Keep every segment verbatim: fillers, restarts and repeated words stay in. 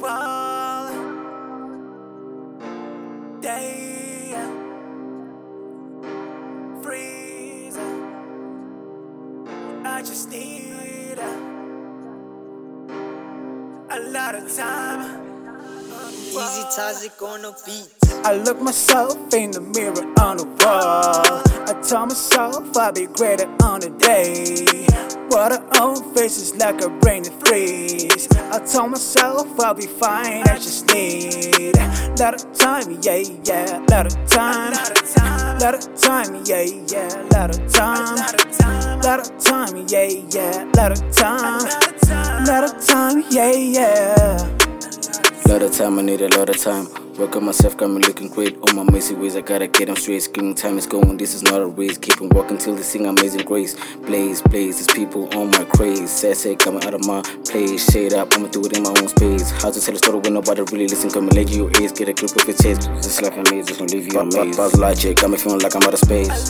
wall. Day freeze. I just need a lot of time. Easy Tazik on the beat. I look myself in the mirror on the wall. I tell myself I'll be greater on the day. What I own faces like a rainy freeze. I told myself I'll be fine, I just need a lot of time, yeah, yeah, lot of time. Lot of time, yeah, yeah, lot of time. Lot of time, yeah, yeah, lot of time. Lot of time, yeah, yeah. Lot of time, I need a lot of time. Work on myself, got me looking great. All my messy ways, I gotta get them straight. Screaming time is going, this is not a race. Keep on walking till they sing amazing grace. Blaze, blaze, these people on my craze. Sad, sad, coming out of my place. Shade up, I'ma do it in my own space. How to tell a story when nobody really listen? Come and lay your ears, get a grip of your taste. Just like I made, just gonna leave you amazed. Buzz logic, got me feeling like I'm out of space.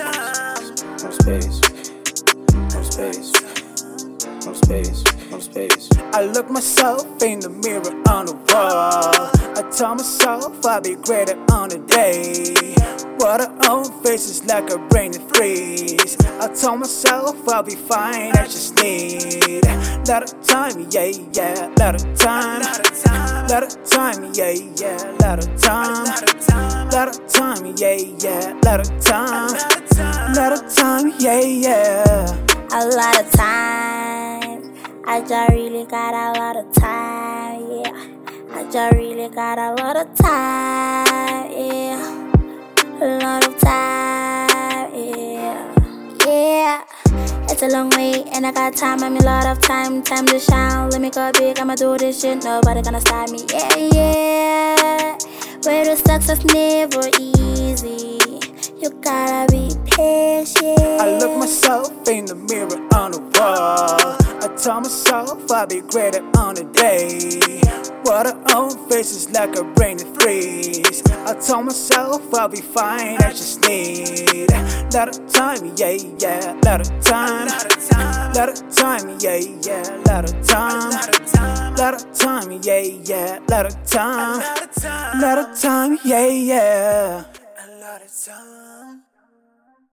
No space, no space, no space, no space. I look myself in the mirror on the wall. I tell myself I'll be greater on the day. What I own faces like a rainy freeze. I told myself I'll be fine, I just need a lot of time, yeah, yeah, lot of time. Lot of time, yeah, yeah, lot of time. Lot of time, yeah, yeah, lot of time. Lot of time, yeah, yeah. A lot of time. I just really got a lot of time, yeah. I just really got a lot of time, yeah. A lot of time, yeah. Yeah. It's a long way and I got time, I mean a lot of time. Time to shine, let me go big, I'ma do this shit. Nobody gonna stop me, yeah, yeah. Where the success never easy. You gotta be patient. I look myself in the mirror on the wall. I tell myself I'll be greater on the day. What I own faces like a rainy freeze. I told myself I'll be fine, I just need a lot of time, yeah, yeah, lot of time. Lot of time, yeah, yeah, lot of time. Lot of time, yeah, yeah, lot of time. Lot of time, yeah, yeah. A lot of time.